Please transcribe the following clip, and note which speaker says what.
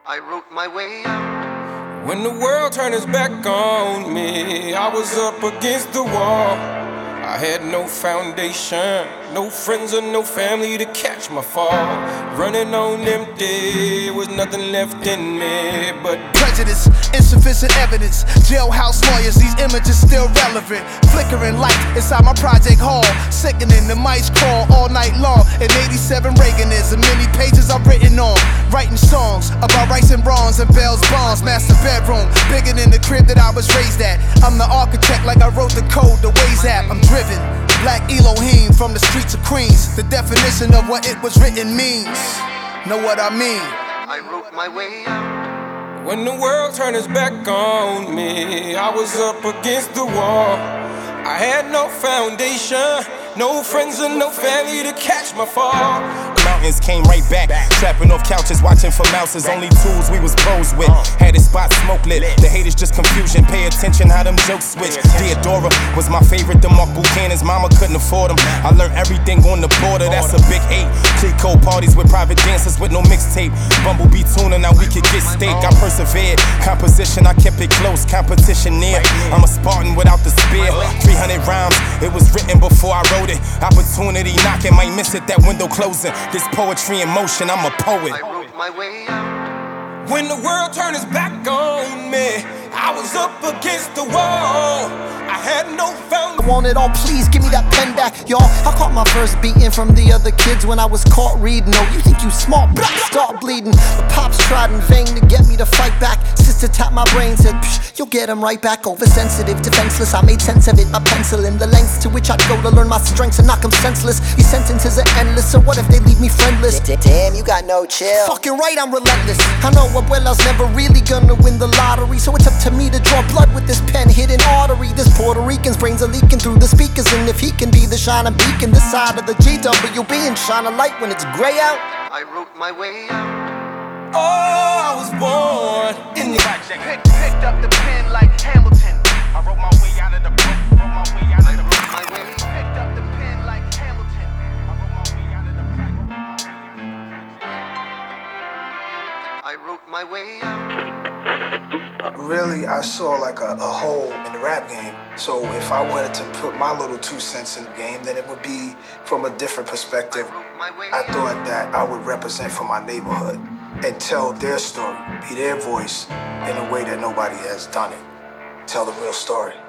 Speaker 1: I wrote my way out.
Speaker 2: When the world turned its back on me, I was up against the wall. I had no foundation, no friends or no family to catch my fall. Running on empty, was nothing left in me but
Speaker 3: prejudice, insufficient evidence. Jailhouse lawyers, these images still relevant. Flickering light inside my project hall. Sickening, the mice crawl all night long. In 87 Reaganism, many pages I've written on. Writing songs about rights and wrongs and Bell's bonds. Master bedroom, bigger than the crib that I was raised at. I'm the architect like I wrote the code, the Waze app. I'm driven, Black Elohim from the streets of Queens. The definition of what it was written means. Know what I mean?
Speaker 1: I wrote my way out.
Speaker 2: when the world turned its back on me, I was up against the wall. I had no foundation, no friends and no family to catch my fall.
Speaker 4: Mountains came right back, trapping off couches, watching for mouses. Only tools we was pros with. Had his spot smoke lit. The haters just confusion. Pay attention how them jokes switch. Theodora was my favorite. The Mark Buchanan's mama couldn't afford them. I learned everything on the border. That's a big 8. Clico parties with private dancers with no mixtape. Bumblebee tuna, now we could get steak. I persevered. Composition, I kept it close. Competition near. I'm a Spartan without the spear. 300 rhymes. It was written before I wrote it. Opportunity knocking, might miss it. That window closing. This poetry in motion, I'm a poet.
Speaker 1: I wrote my way out.
Speaker 2: When the world turned its back on me, I was up against the wall. I had no foundation.
Speaker 5: Want it all, please give me that pen back, y'all. I caught my first beating from the other kids when I was caught reading. Oh, you think you smart, but start bleeding. But pops tried in vain to get me to fight back. Sister tapped my brain, said, psh, you'll get him right back. Oversensitive, defenseless, I made sense of it. My pencil in the lengths to which I'd go to learn my strengths and knock them senseless. These sentences are endless, so what if they leave me friendless?
Speaker 6: Damn, you got no chill.
Speaker 5: Fucking right, I'm relentless. I know Abuela's never really gonna win the lottery, so it's up to me to draw blood with this pen hidden artery. This Puerto Rican's brains are leaking through the speakers, and if he can be the shining beacon this side of the GWB and shine a light when it's gray out.
Speaker 1: I wrote my way out.
Speaker 2: Oh, I was born in the
Speaker 3: Picked up the pen like Hamilton.
Speaker 4: I wrote my way out of the book. Wrote my way out of the book.
Speaker 1: My way.
Speaker 3: Picked up the pen like Hamilton.
Speaker 4: I wrote my way out of the book.
Speaker 1: I wrote my way out.
Speaker 7: Really, I saw like a hole in the rap game. So if I wanted to put my little 2 cents in the game, then it would be from a different perspective. I thought that I would represent for my neighborhood and tell their story, be their voice in a way that nobody has done it. Tell the real story.